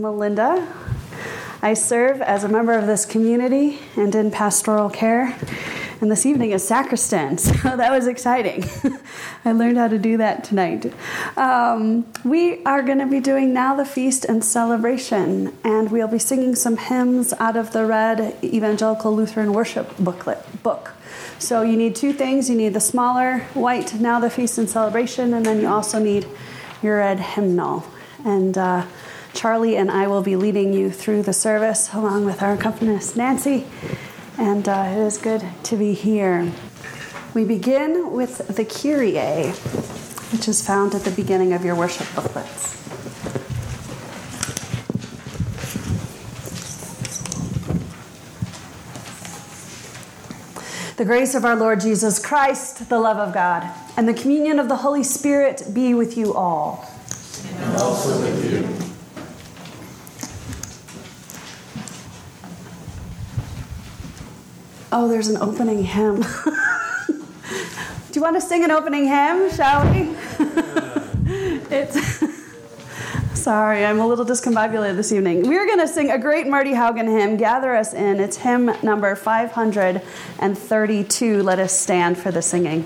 Melinda. I serve as a member of this community and in pastoral care, and this evening is sacristan, so that was exciting. I learned how to do that tonight. We are going to be doing Now the Feast and Celebration, and we'll be singing some hymns out of the Red Evangelical Lutheran Worship book. So you need two things. You need the smaller white Now the Feast and Celebration, and then you also need your red hymnal. And Charlie and I will be leading you through the service along with our accompanist Nancy, and it is good to be here. We begin with the Kyrie, which is found at the beginning of your worship booklets. The grace of our Lord Jesus Christ, the love of God, and the communion of the Holy Spirit be with you all. And also with you. Oh, there's an opening hymn. Do you want to sing an opening hymn, shall we? Sorry, I'm a little discombobulated this evening. We're going to sing a great Marty Haugen hymn, Gather Us In. It's hymn number 532. Let us stand for the singing.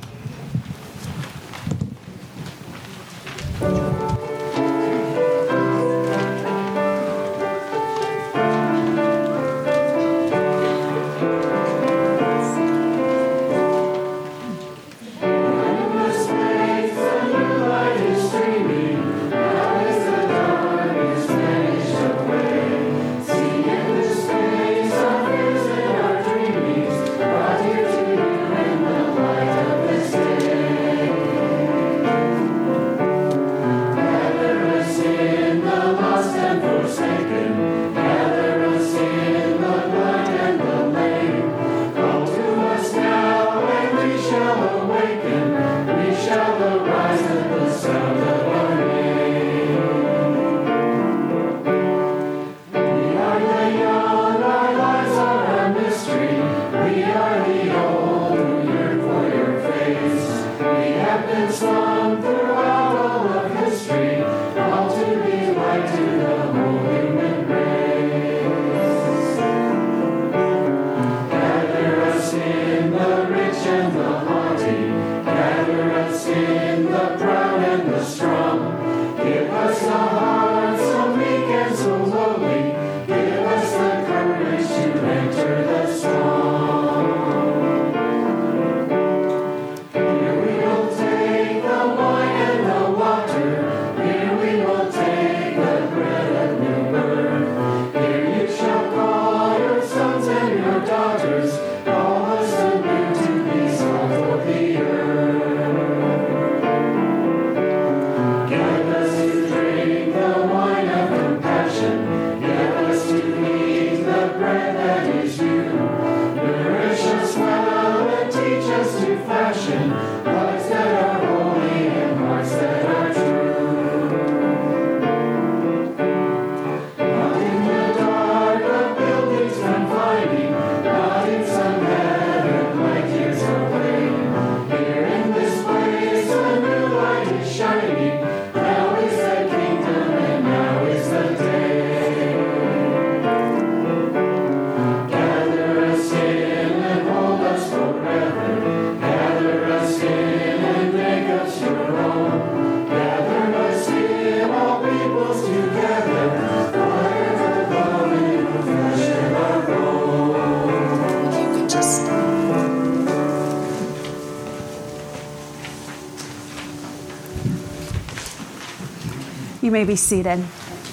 You may be seated.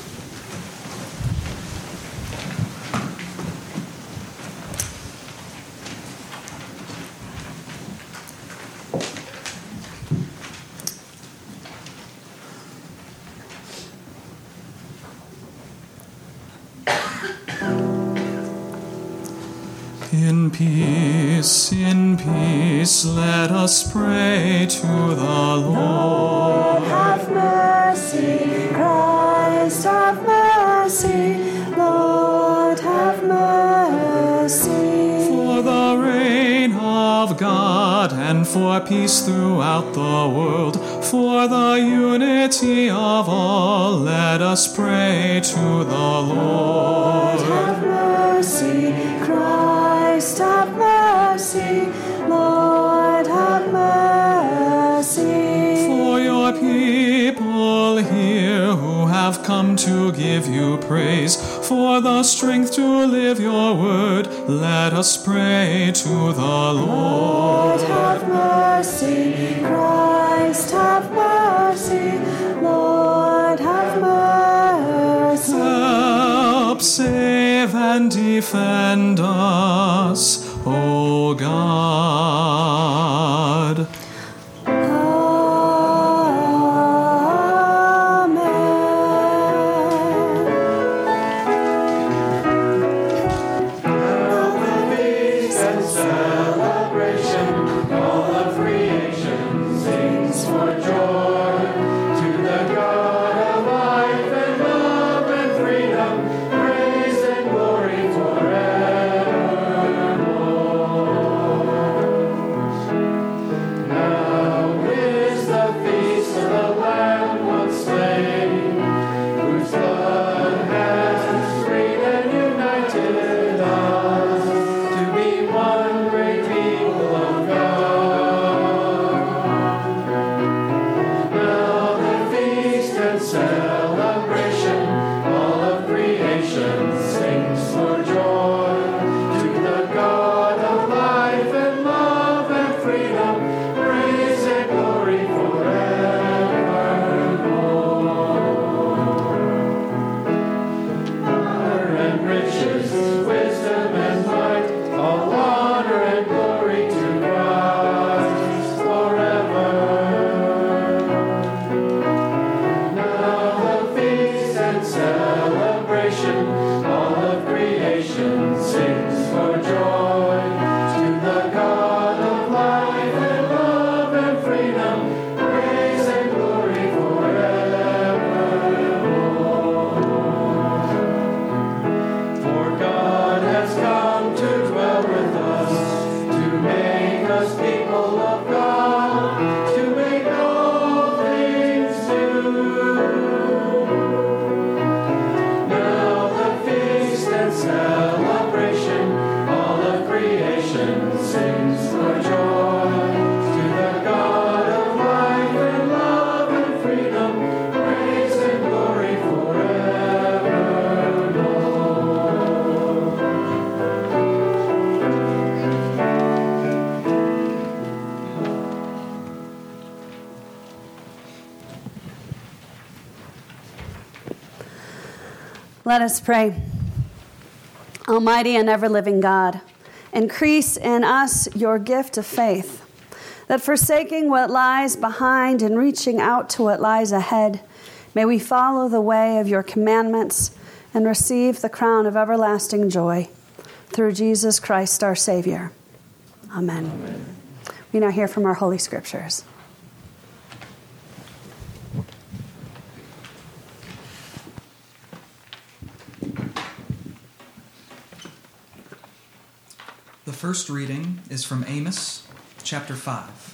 In peace, let us pray to the Lord. Have mercy, Christ, have mercy, Lord, have mercy. For the reign of God and for peace throughout the world, for the unity of all, let us pray to the Lord. Have mercy, Christ, have mercy, Lord, have mercy. For your people here who have come to give you praise, for the strength to live your word, let us pray to the Lord. Lord, have mercy, Christ, have mercy, Lord, have mercy. Help, save, and defend us, O God. Let us pray. Almighty and ever-living God, increase in us your gift of faith, that forsaking what lies behind and reaching out to what lies ahead, may we follow the way of your commandments and receive the crown of everlasting joy through Jesus Christ our Savior. Amen. Amen. We now hear from our Holy Scriptures. The first reading is from Amos, chapter 5.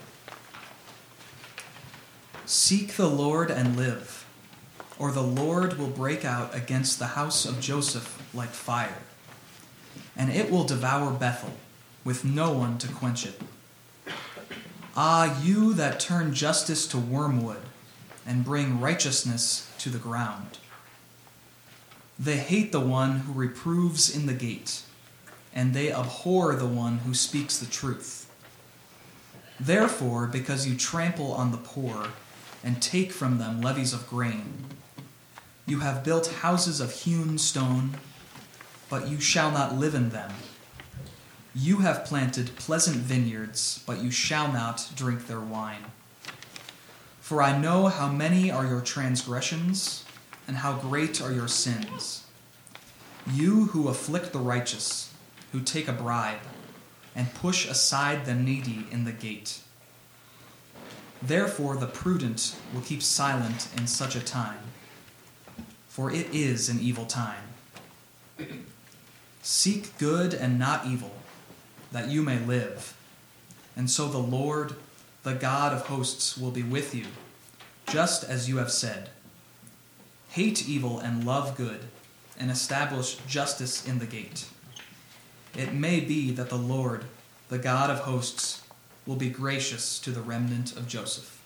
Seek the Lord and live, or the Lord will break out against the house of Joseph like fire, and it will devour Bethel, with no one to quench it. Ah, you that turn justice to wormwood, and bring righteousness to the ground. They hate the one who reproves in the gate, and they abhor the one who speaks the truth. Therefore, because you trample on the poor and take from them levies of grain, you have built houses of hewn stone, but you shall not live in them. You have planted pleasant vineyards, but you shall not drink their wine. For I know how many are your transgressions, and how great are your sins. You who afflict the righteous, who take a bribe, and push aside the needy in the gate. Therefore the prudent will keep silent in such a time, for it is an evil time. Seek good and not evil, that you may live. And so the Lord, the God of hosts, will be with you, just as you have said. Hate evil and love good, and establish justice in the gate. It may be that the Lord, the God of hosts, will be gracious to the remnant of Joseph.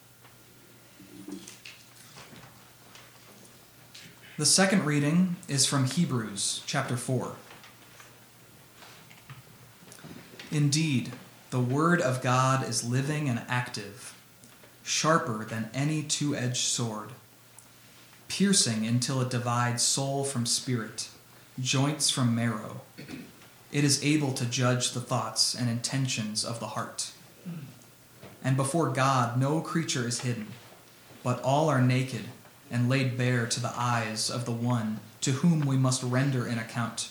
The second reading is from Hebrews chapter 4. Indeed, the word of God is living and active, sharper than any two-edged sword, piercing until it divides soul from spirit, joints from marrow. It is able to judge the thoughts and intentions of the heart. And before God no creature is hidden, but all are naked and laid bare to the eyes of the one to whom we must render an account.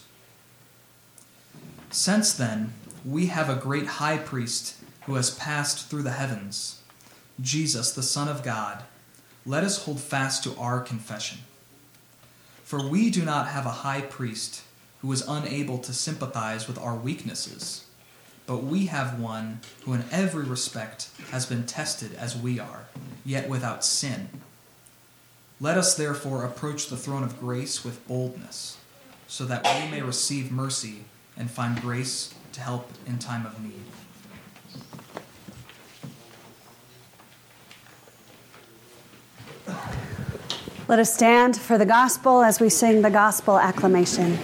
Since then, we have a great high priest who has passed through the heavens, Jesus, the Son of God. Let us hold fast to our confession. For we do not have a high priest who is unable to sympathize with our weaknesses, but we have one who in every respect has been tested as we are, yet without sin. Let us therefore approach the throne of grace with boldness, so that we may receive mercy and find grace to help in time of need. Let us stand for the gospel as we sing the gospel acclamation.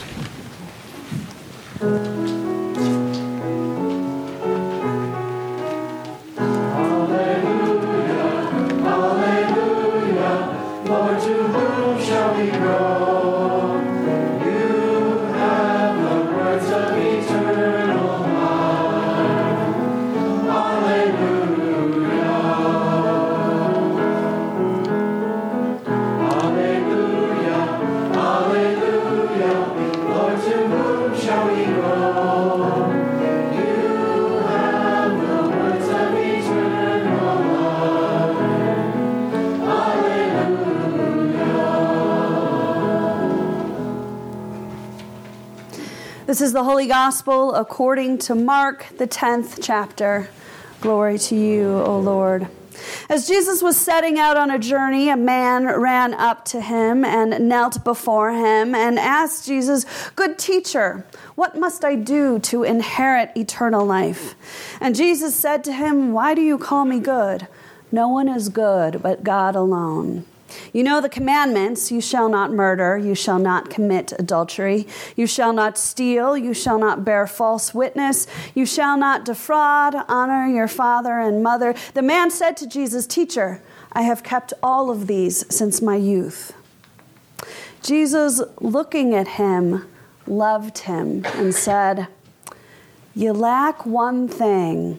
This is the Holy Gospel according to Mark, the 10th chapter. Glory to you, O Lord. As Jesus was setting out on a journey, a man ran up to him and knelt before him and asked Jesus, "Good teacher, what must I do to inherit eternal life?" And Jesus said to him, "Why do you call me good? No one is good but God alone. You know the commandments: you shall not murder, you shall not commit adultery, you shall not steal, you shall not bear false witness, you shall not defraud, honor your father and mother." The man said to Jesus, "Teacher, I have kept all of these since my youth." Jesus, looking at him, loved him and said, "You lack one thing.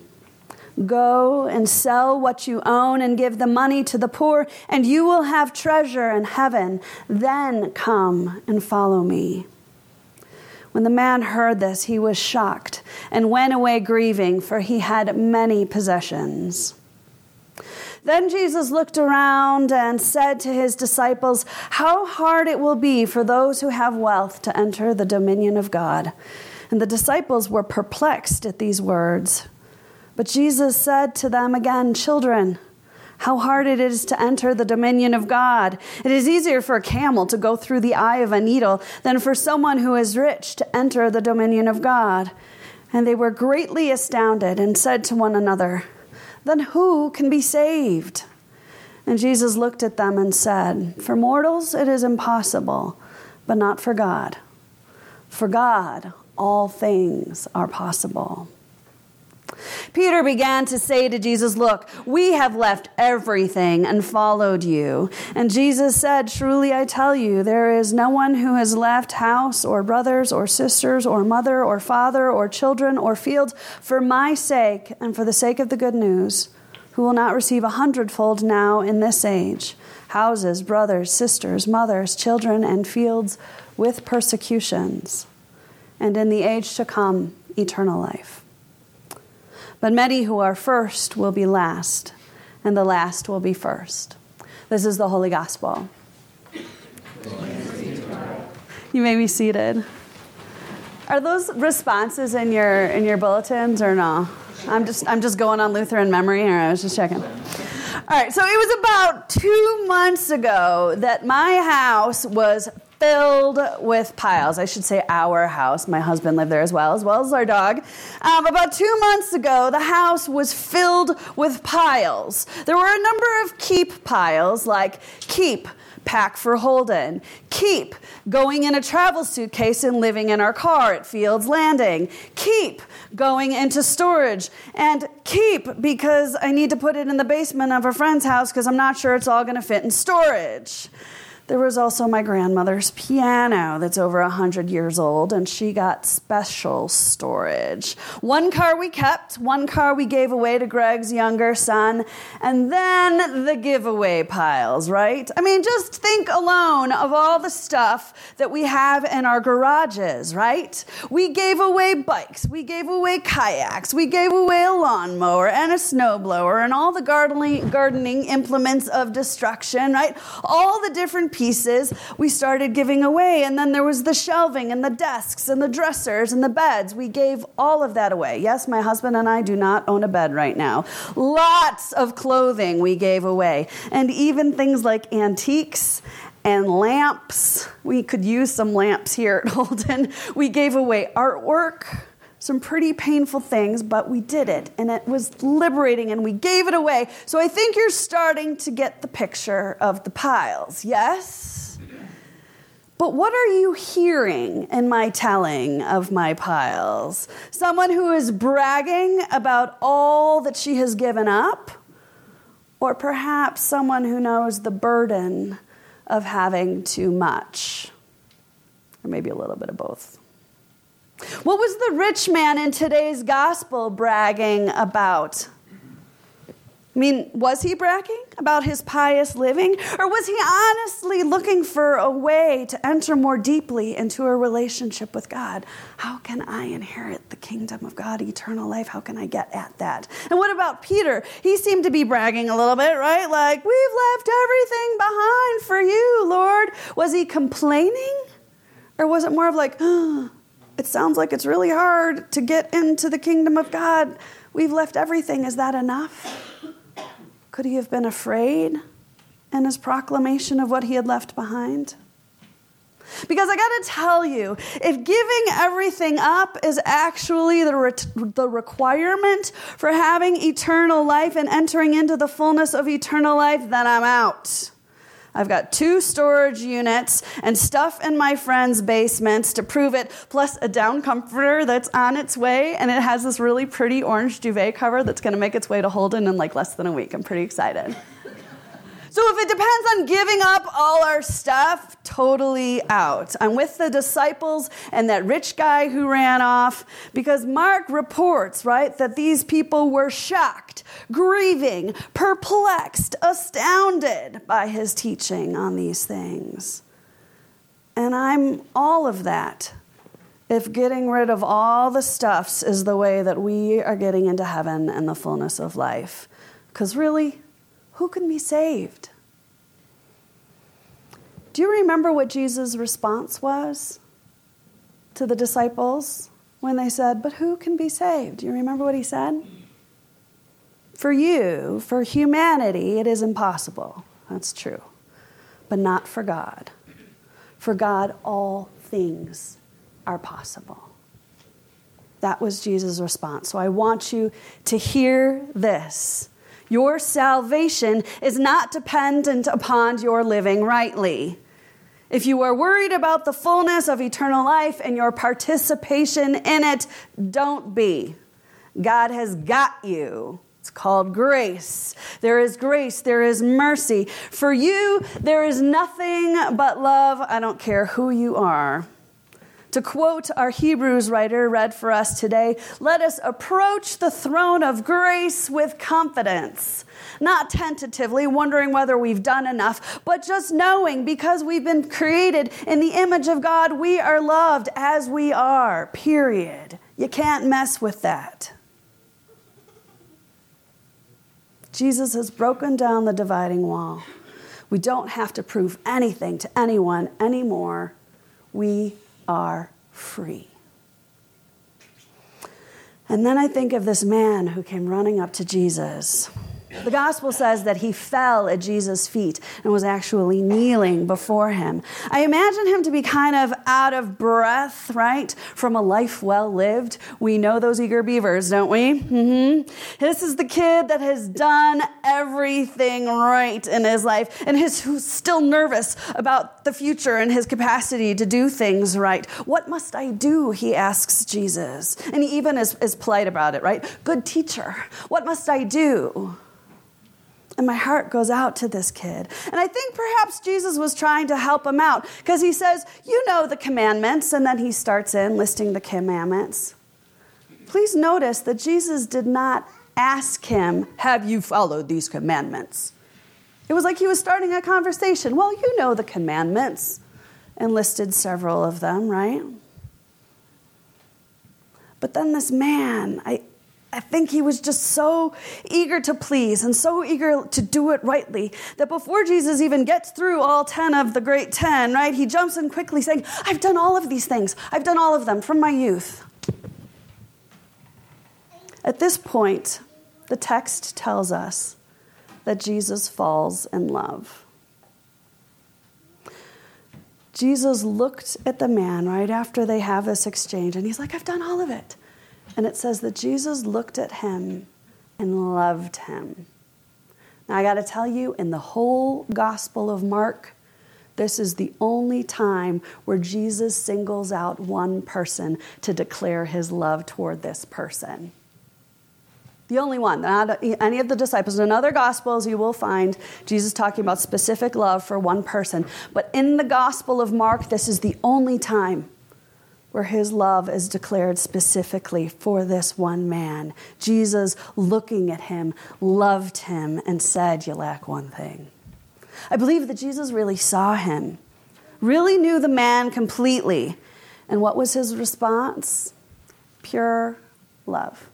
Go and sell what you own and give the money to the poor, and you will have treasure in heaven. Then come and follow me." When the man heard this, he was shocked and went away grieving, for he had many possessions. Then Jesus looked around and said to his disciples, "How hard it will be for those who have wealth to enter the dominion of God." And the disciples were perplexed at these words. But Jesus said to them again, "Children, how hard it is to enter the dominion of God. It is easier for a camel to go through the eye of a needle than for someone who is rich to enter the dominion of God." And they were greatly astounded and said to one another, "Then who can be saved?" And Jesus looked at them and said, "For mortals it is impossible, but not for God. For God, all things are possible." Peter began to say to Jesus, "Look, we have left everything and followed you." And Jesus said, "Truly I tell you, there is no one who has left house or brothers or sisters or mother or father or children or fields for my sake and for the sake of the good news, who will not receive 100-fold now in this age, houses, brothers, sisters, mothers, children, and fields with persecutions, and in the age to come, eternal life. But many who are first will be last, and the last will be first." This is the Holy Gospel. You may be seated. Are those responses in your bulletins or no? I'm just going on Lutheran memory. Or I was just checking. All right, so it was about 2 months ago that my house was filled with piles. I should say our house. My husband lived there as well as our dog. About 2 months ago, the house was filled with piles. There were a number of keep piles, like keep, pack for Holden. Keep, going in a travel suitcase and living in our car at Fields Landing. Keep, going into storage. And keep, because I need to put it in the basement of a friend's house because I'm not sure it's all going to fit in storage. There was also my grandmother's piano that's over 100 years old, and she got special storage. One car we kept, one car we gave away to Greg's younger son, and then the giveaway piles, right? I mean, just think alone of all the stuff that we have in our garages, right? We gave away bikes, we gave away kayaks, we gave away a lawnmower and a snowblower and all the gardening implements of destruction, right? All the different pieces we started giving away. And then there was the shelving and the desks and the dressers and the beds. We gave all of that away. Yes, my husband and I do not own a bed right now. Lots of clothing we gave away. And even things like antiques and lamps. We could use some lamps here at Holden. We gave away artwork. Some pretty painful things, but we did it, and it was liberating, and we gave it away. So I think you're starting to get the picture of the piles, yes? But what are you hearing in my telling of my piles? Someone who is bragging about all that she has given up? Or perhaps someone who knows the burden of having too much? Or maybe a little bit of both. What was the rich man in today's gospel bragging about? I mean, was he bragging about his pious living? Or was he honestly looking for a way to enter more deeply into a relationship with God? How can I inherit the kingdom of God, eternal life? How can I get at that? And what about Peter? He seemed to be bragging a little bit, right? Like, we've left everything behind for you, Lord. Was he complaining? Or was it more of like, it sounds like it's really hard to get into the kingdom of God. We've left everything. Is that enough? Could he have been afraid in his proclamation of what he had left behind? Because I got to tell you, if giving everything up is actually the requirement for having eternal life and entering into the fullness of eternal life, then I'm out. I've got 2 storage units and stuff in my friends' basements to prove it, plus a down comforter that's on its way, and it has this really pretty orange duvet cover that's going to make its way to Holden in like less than a week. I'm pretty excited. So if it depends on giving up all our stuff, totally out. I'm with the disciples and that rich guy who ran off because Mark reports, right, that these people were shocked, grieving, perplexed, astounded by his teaching on these things. And I'm all of that if getting rid of all the stuffs is the way that we are getting into heaven and the fullness of life. Because really, who can be saved? Do you remember what Jesus' response was to the disciples when they said, but who can be saved? Do you remember what he said? For you, for humanity, it is impossible. That's true. But not for God. For God, all things are possible. That was Jesus' response. So I want you to hear this. Your salvation is not dependent upon your living rightly. If you are worried about the fullness of eternal life and your participation in it, don't be. God has got you. It's called grace. There is grace. There is mercy. For you, there is nothing but love. I don't care who you are. To quote our Hebrews writer read for us today, let us approach the throne of grace with confidence, not tentatively wondering whether we've done enough, but just knowing because we've been created in the image of God, we are loved as we are, period. You can't mess with that. Jesus has broken down the dividing wall. We don't have to prove anything to anyone anymore. We are free. And then I think of this man who came running up to Jesus. The gospel says that he fell at Jesus' feet and was actually kneeling before him. I imagine him to be kind of out of breath, right? From a life well lived. We know those eager beavers, don't we? This is the kid that has done everything right in his life and who's still nervous about the future and his capacity to do things right. What must I do? He asks Jesus. And he even is polite about it, right? Good teacher, what must I do? And my heart goes out to this kid. And I think perhaps Jesus was trying to help him out because he says, you know the commandments. And then he starts in listing the commandments. Please notice that Jesus did not ask him, have you followed these commandments? It was like he was starting a conversation. Well, you know the commandments. And listed several of them, right? But then this man, I think he was just so eager to please and so eager to do it rightly that before Jesus even gets through all 10 of the great 10, right, he jumps in quickly saying, I've done all of these things. I've done all of them from my youth. At this point, the text tells us that Jesus falls in love. Jesus looked at the man right after they have this exchange, and he's like, I've done all of it. And it says that Jesus looked at him and loved him. Now, I got to tell you, in the whole Gospel of Mark, this is the only time where Jesus singles out one person to declare his love toward this person. The only one, not any of the disciples. In other Gospels, you will find Jesus talking about specific love for one person. But in the Gospel of Mark, this is the only time where his love is declared specifically for this one man. Jesus, looking at him, loved him and said, you lack one thing. I believe that Jesus really saw him, really knew the man completely. And what was his response? Pure love.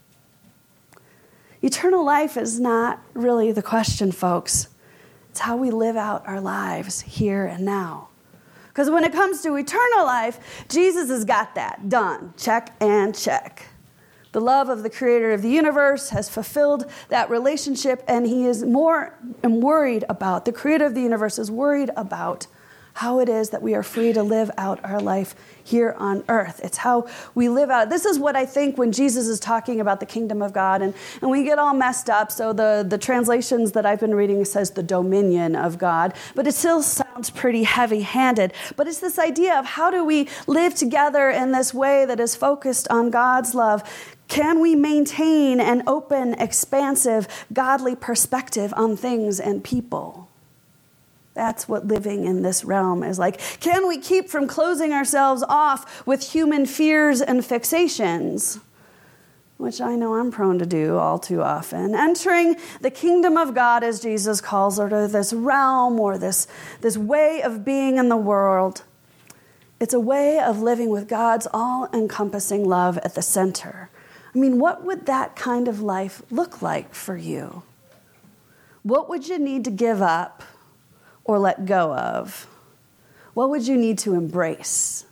Eternal life is not really the question, folks. It's how we live out our lives here and now. Because when it comes to eternal life, Jesus has got that done. Check and check. The love of the creator of the universe has fulfilled that relationship, and he is more and worried about, the creator of the universe is worried about how it is that we are free to live out our life here on earth. It's how we live out. This is what I think when Jesus is talking about the kingdom of God, and we get all messed up. So the translations that I've been reading says the dominion of God, but it still sounds pretty heavy-handed. But it's this idea of how do we live together in this way that is focused on God's love? Can we maintain an open, expansive, godly perspective on things and people? That's what living in this realm is like. Can we keep from closing ourselves off with human fears and fixations, which I know I'm prone to do all too often? Entering the kingdom of God, as Jesus calls it, or this realm or this way of being in the world. It's a way of living with God's all-encompassing love at the center. I mean, what would that kind of life look like for you? What would you need to give up or let go of? What would you need to embrace?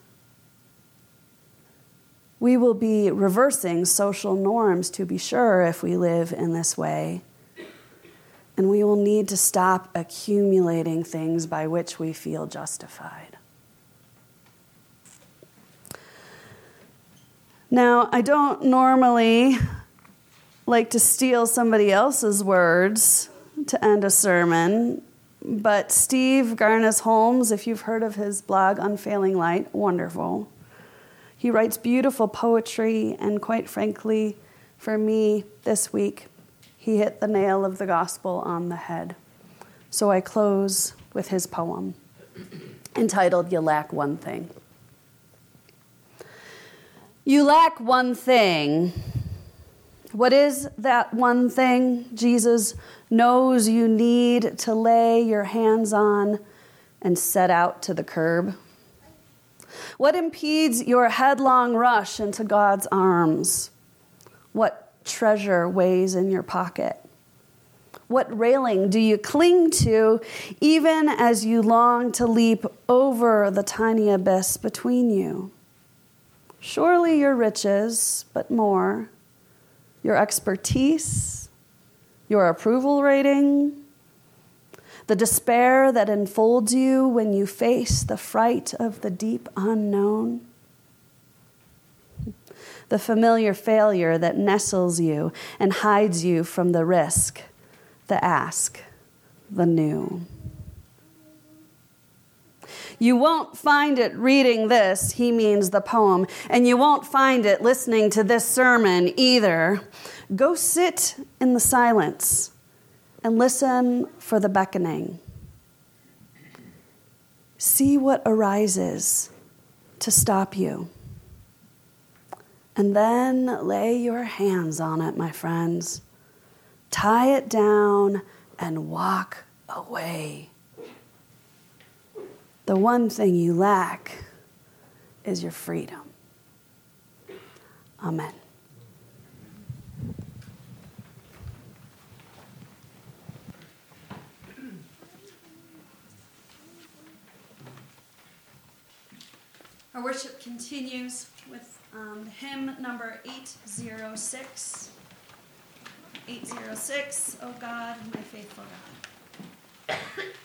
We will be reversing social norms, to be sure, if we live in this way. And we will need to stop accumulating things by which we feel justified. Now, I don't normally like to steal somebody else's words to end a sermon, but Steve Garnaas-Holmes, if you've heard of his blog, Unfailing Light, wonderful. He writes beautiful poetry, and quite frankly, for me this week, he hit the nail of the gospel on the head. So I close with his poem, entitled, You Lack One Thing. You lack one thing. What is that one thing Jesus knows you need to lay your hands on and set out to the curb? What impedes your headlong rush into God's arms? What treasure weighs in your pocket? What railing do you cling to even as you long to leap over the tiny abyss between you? Surely your riches, but more, your expertise, your approval rating, the despair that enfolds you when you face the fright of the deep unknown, the familiar failure that nestles you and hides you from the risk, the ask, the new. You won't find it reading this, he means the poem, and you won't find it listening to this sermon either. Go sit in the silence and listen for the beckoning. See what arises to stop you. And then lay your hands on it, my friends. Tie it down and walk away. The one thing you lack is your freedom. Amen. Our worship continues with hymn number 806. 806, O God, my faithful God.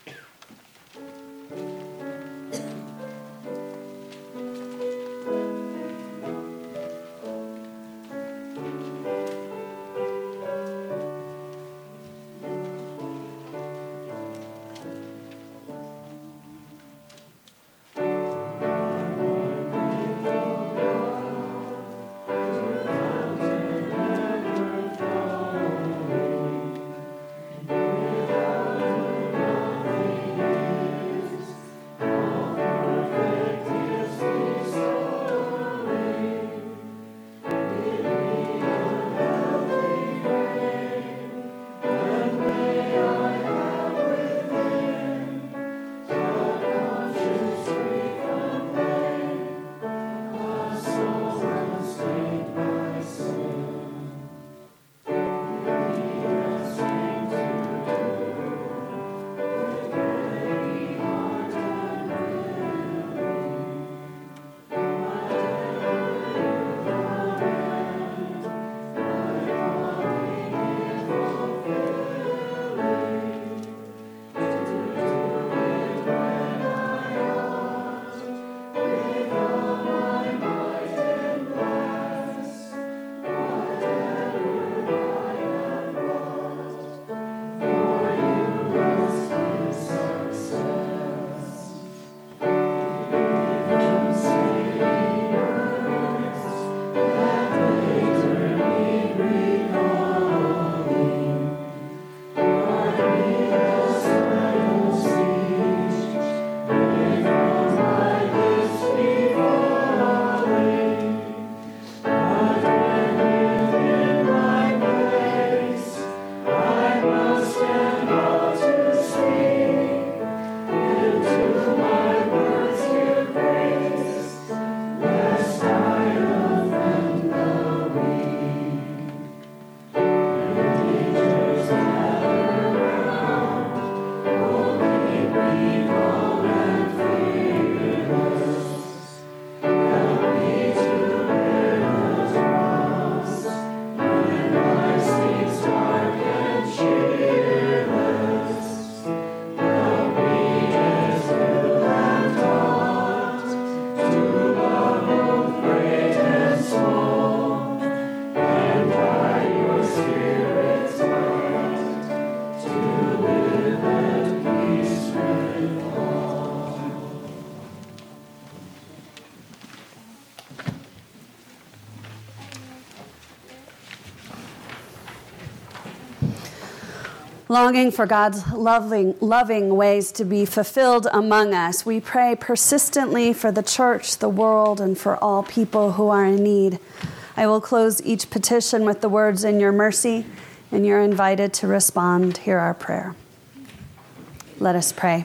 Longing for God's loving ways to be fulfilled among us, we pray persistently for the church, the world, and for all people who are in need. I will close each petition with the words, "In your mercy," and you're invited to respond. Hear our prayer. Let us pray.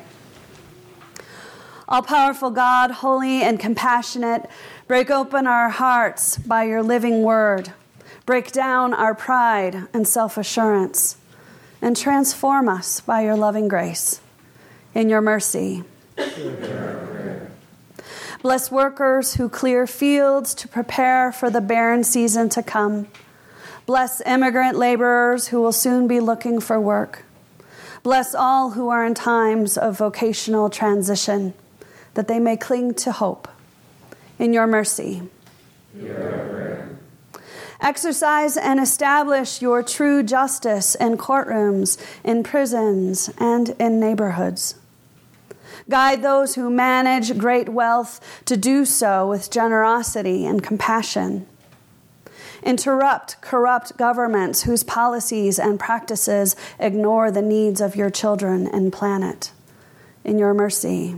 All-powerful God, holy and compassionate, break open our hearts by your living word. Break down our pride and self-assurance, and transform us by your loving grace. In your mercy. Bless workers who clear fields to prepare for the barren season to come. Bless immigrant laborers who will soon be looking for work. Bless all who are in times of vocational transition, that they may cling to hope. In your mercy. Exercise and establish your true justice in courtrooms, in prisons, and in neighborhoods. Guide those who manage great wealth to do so with generosity and compassion. Interrupt corrupt governments whose policies and practices ignore the needs of your children and planet. In your mercy.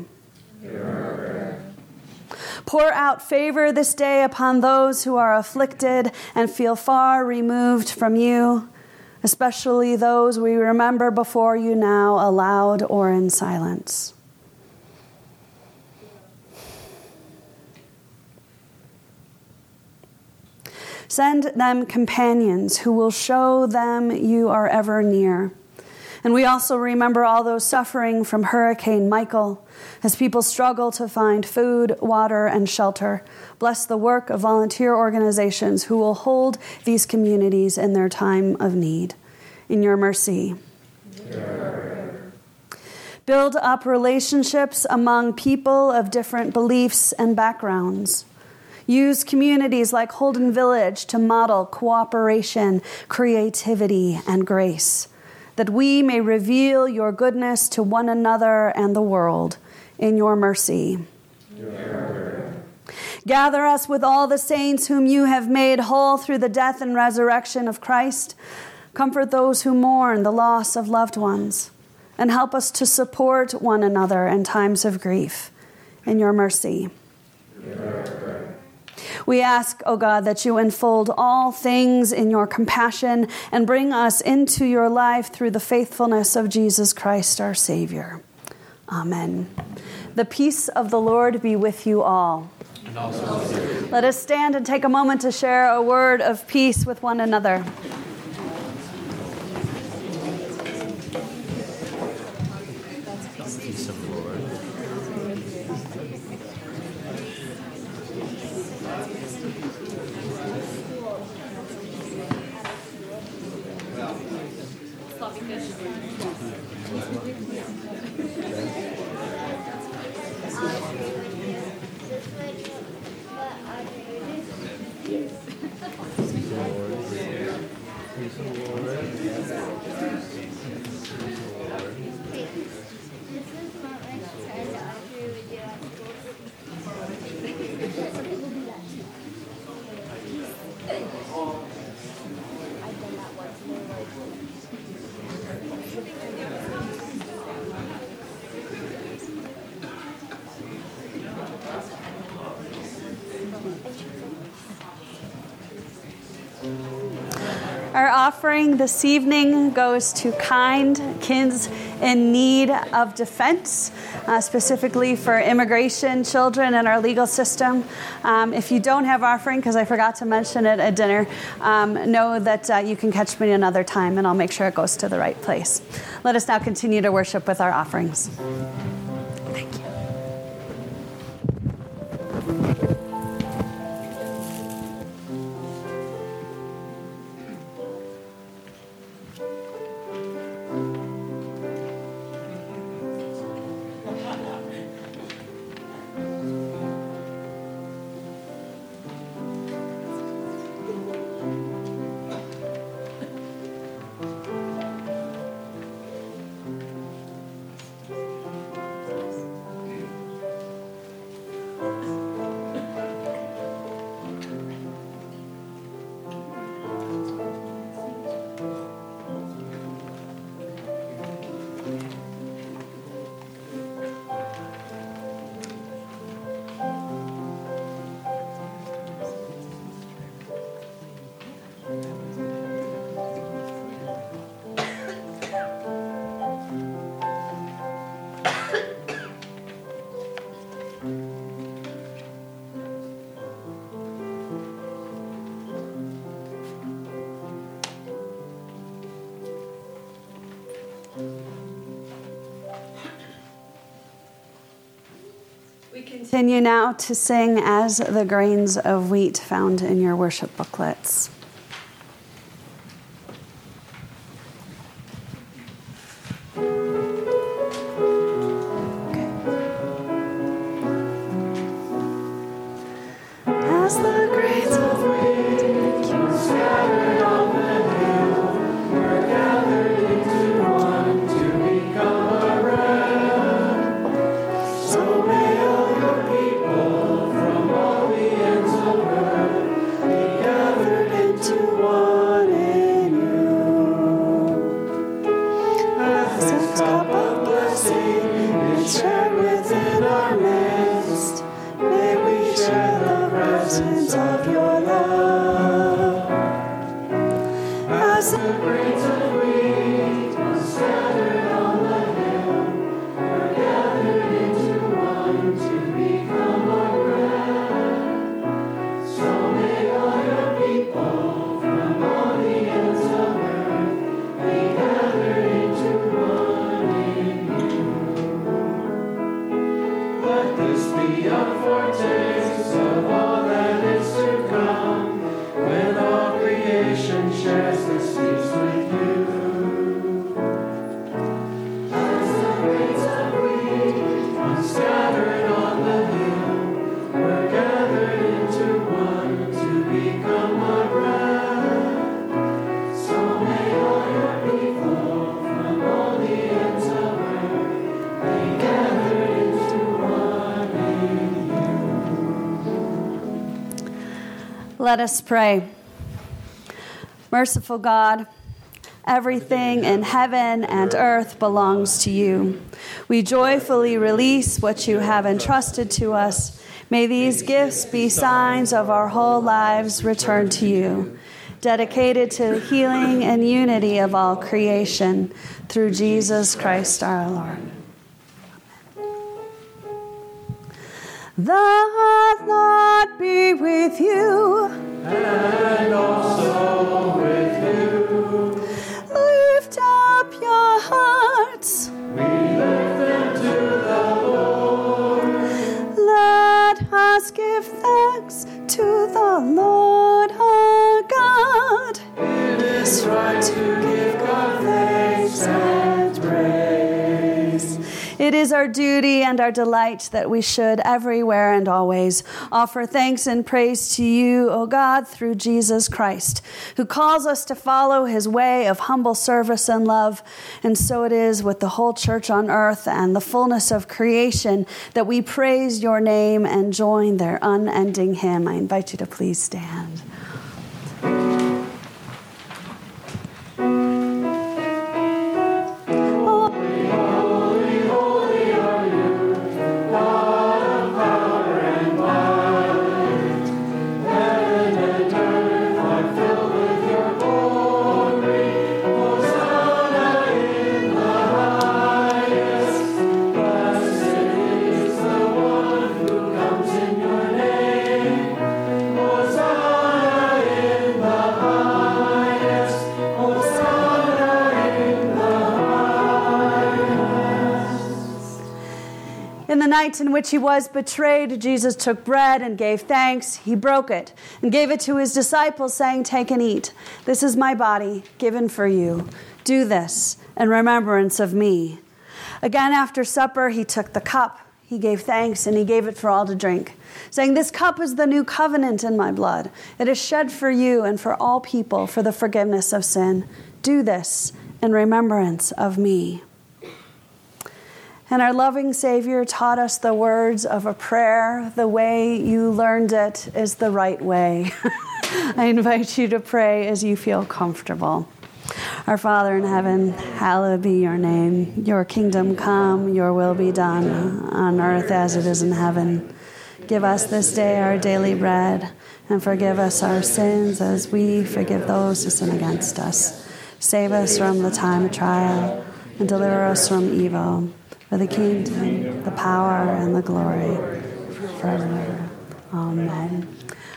Pour out favor this day upon those who are afflicted and feel far removed from you, especially those we remember before you now aloud or in silence. Send them companions who will show them you are ever near. And we also remember all those suffering from Hurricane Michael as people struggle to find food, water, and shelter. Bless the work of volunteer organizations who will hold these communities in their time of need. In your mercy. Build up relationships among people of different beliefs and backgrounds. Use communities like Holden Village to model cooperation, creativity, and grace, that we may reveal your goodness to one another and the world in your mercy. Gather us with all the saints whom you have made whole through the death and resurrection of Christ. Comfort those who mourn the loss of loved ones, and help us to support one another in times of grief in your mercy. We ask, O God, that you enfold all things in your compassion and bring us into your life through the faithfulness of Jesus Christ, our Savior. Amen. The peace of the Lord be with you all. And also with you. Let us stand and take a moment to share a word of peace with one another. Peace of the Lord. Our offering this evening goes to kind kids in need of defense, specifically for immigration children in our legal system. If you don't have offering, because I forgot to mention it at dinner, know that you can catch me another time, and I'll make sure it goes to the right place. Let us now continue to worship with our offerings. Thank you. Continue now to sing as the grains of wheat found in your worship booklets. As the grains of wheat scattered on the hill were gathered into one to become a bread, so may all your people from all the ends of earth be gathered into one in you. As this cup of blessing is shared within our midst, may we share the presence of your love. As the grains of wheat are scattered on the hill, are gathered into one to become our bread, so may all your people from all the ends of earth be gathered into one in you. Let this be a foretaste of all that is to come, when all creation shares this feast with you. As the grains of wheat once scattered on the hill were gathered into one to become our bread, so may all your people from all the ends of earth be gathered into one in you. Let us pray. Merciful God, everything in heaven and earth belongs to you. We joyfully release what you have entrusted to us. May these gifts be signs of our whole lives returned to you, dedicated to the healing and unity of all creation, through Jesus Christ our Lord. The Lord be with you. And also with you. Lift up your hearts. We lift them to the Lord. Let us give thanks to the Lord our God. It is right to give God thanks and praise. It is our duty and our delight that we should everywhere and always offer thanks and praise to you, O God, through Jesus Christ, who calls us to follow his way of humble service and love. And so it is with the whole church on earth and the fullness of creation that we praise your name and join their unending hymn. I invite you to please stand. The night in which he was betrayed, Jesus took bread and gave thanks. He broke it and gave it to his disciples, saying, "Take and eat. This is my body given for you. Do this in remembrance of me." Again, after supper, he took the cup. He gave thanks and he gave it for all to drink, saying, "This cup is the new covenant in my blood. It is shed for you and for all people for the forgiveness of sin. Do this in remembrance of me." And our loving Savior taught us the words of a prayer. The way you learned it is the right way. I invite you to pray as you feel comfortable. Our Father in heaven, hallowed be your name. Your kingdom come, your will be done, on earth as it is in heaven. Give us this day our daily bread, and forgive us our sins as we forgive those who sin against us. Save us from the time of trial, and deliver us from evil. For the kingdom, the power, and the glory, forever and ever. Amen.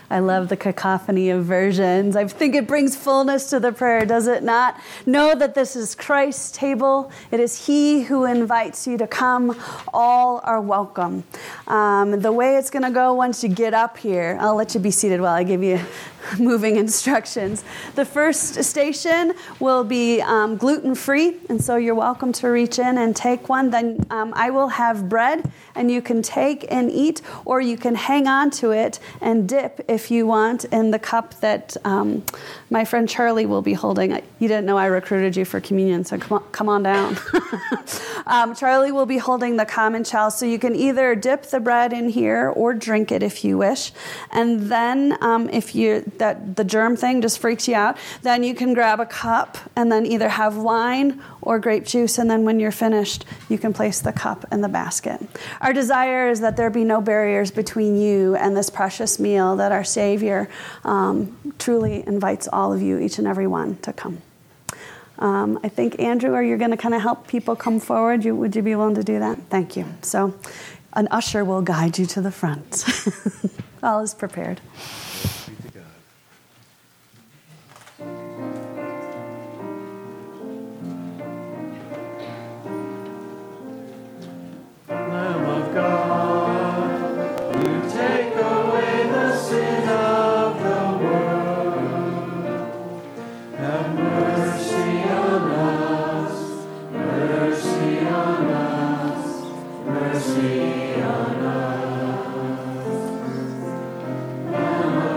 I love the cacophony of versions. I think it brings fullness to the prayer, does it not? Know that this is Christ's table. It is He who invites you to come. All are welcome. The way it's going to go once you get up here, I'll let you be seated while I give you moving instructions. The first station will be gluten-free, and so you're welcome to reach in and take one. Then I will have bread, and you can take and eat, or you can hang on to it and dip if you want in the cup that my friend Charlie will be holding. You didn't know I recruited you for communion, so come on down. Charlie will be holding the common chalice, so you can either dip the bread in here or drink it if you wish. And then if the germ thing just freaks you out, then you can grab a cup and then either have wine or grape juice, and then when you're finished, you can place the cup in the basket. Our desire is that there be no barriers between you and this precious meal, that our Savior truly invites all of you, each and every one, to come. I think, Andrew, are you going to kind of help people come forward? Would you be willing to do that? Thank you. So an usher will guide you to the front. All is prepared. Mercy on us.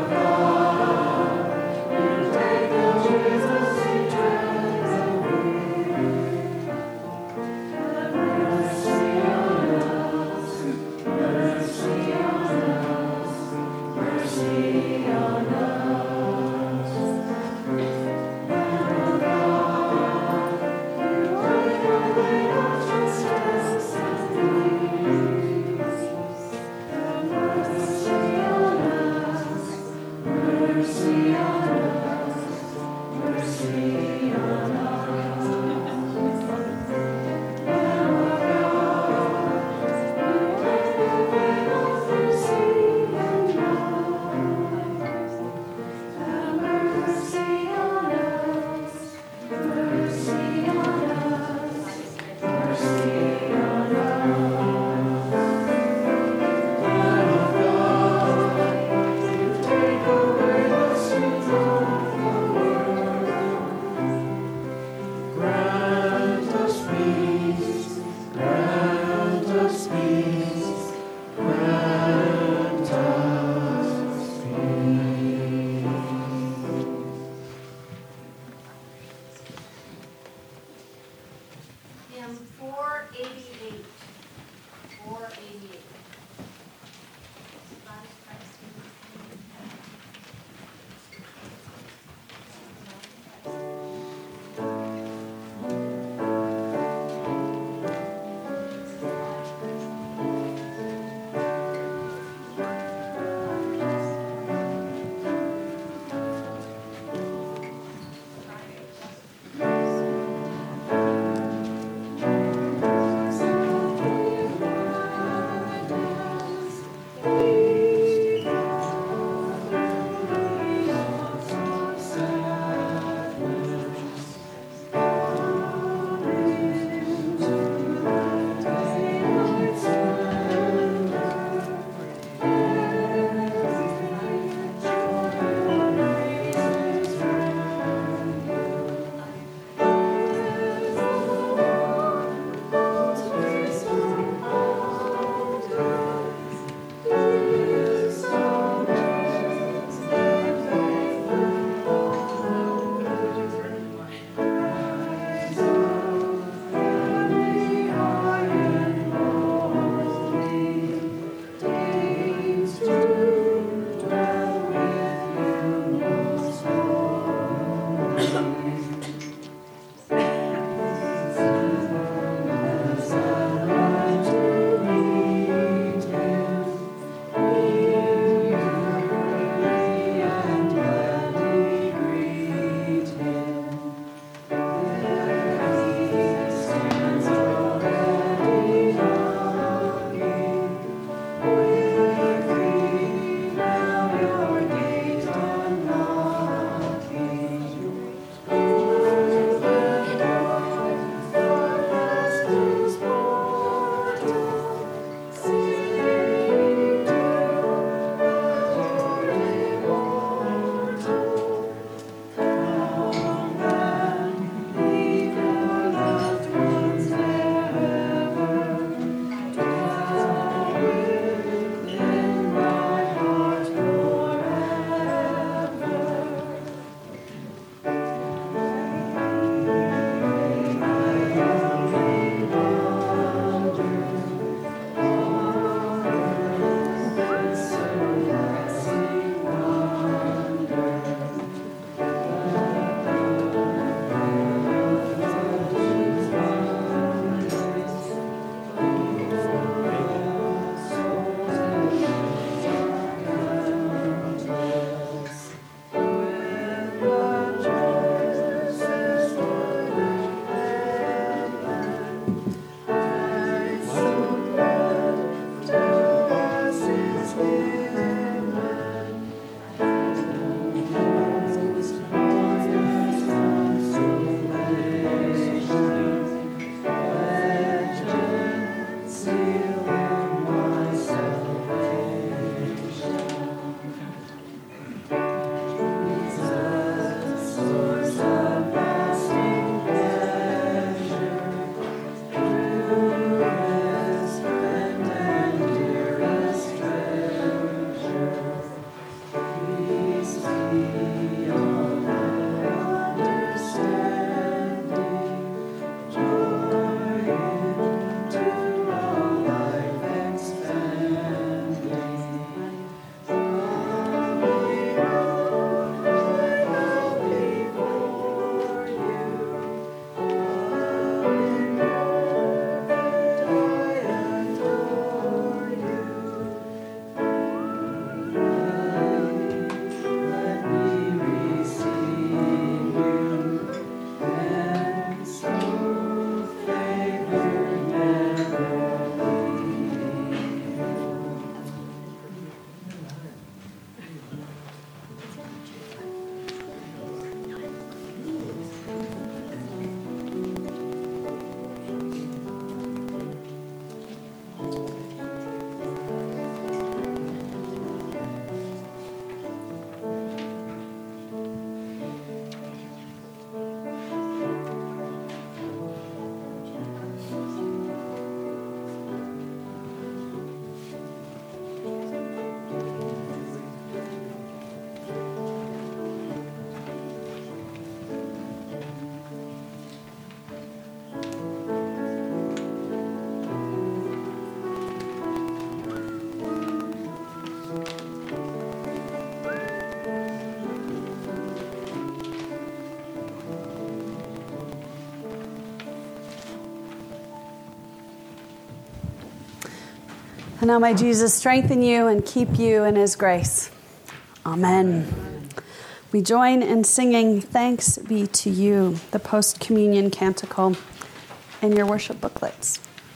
And now may Jesus strengthen you and keep you in his grace. Amen. We join in singing Thanks Be to You, the post-communion canticle, in your worship booklets.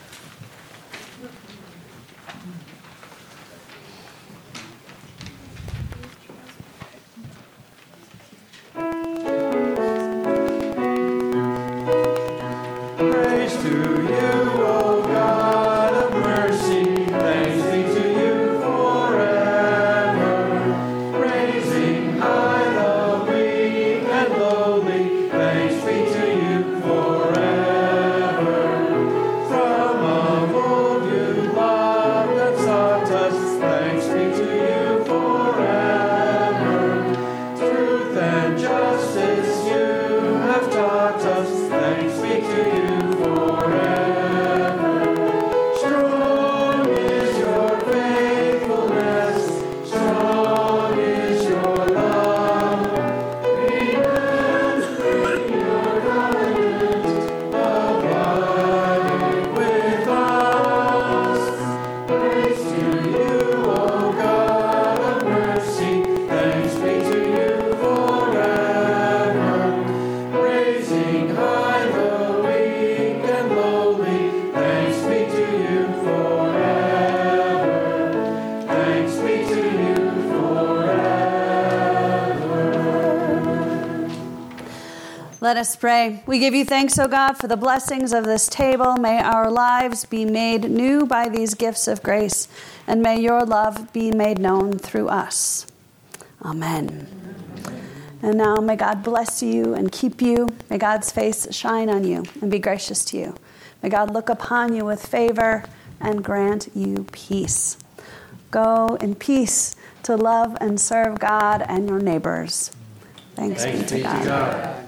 Let us pray. We give you thanks, O God, for the blessings of this table. May our lives be made new by these gifts of grace, and may your love be made known through us. Amen. And now may God bless you and keep you. May God's face shine on you and be gracious to you. May God look upon you with favor and grant you peace. Go in peace to love and serve God and your neighbors. Thanks be to God.